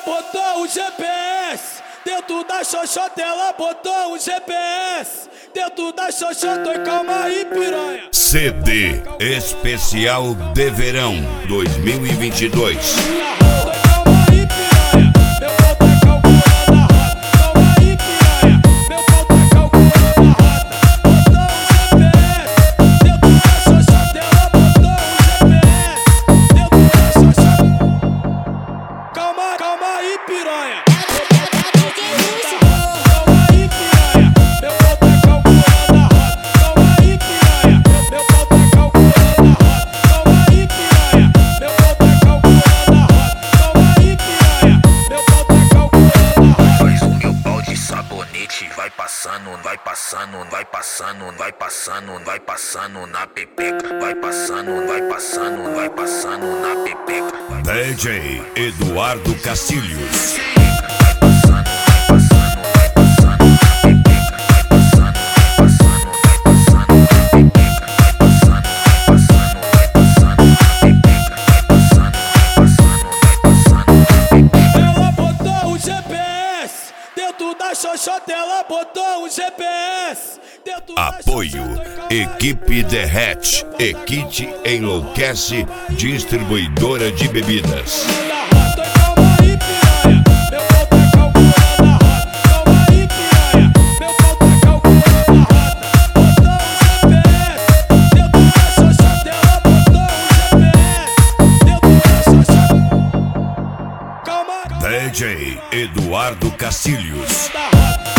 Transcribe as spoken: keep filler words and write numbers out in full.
botou o G P S. Dentro da xoxota ela botou o G P S. Dentro da xoxota, oi, calma aí, piranha. C D Especial de Verão dois mil e vinte e dois. Vai passando, vai passando, vai passando, vai passando, vai passando na pepeca. Vai passando, vai passando, vai passando na pepeca. D J Eduardo Castilhos. Dentro da xoxota ela botou o G P S. Apoio Equipe Derrete, Equite Enlouquece, distribuidora de bebidas. D J Eduardo Castilhos.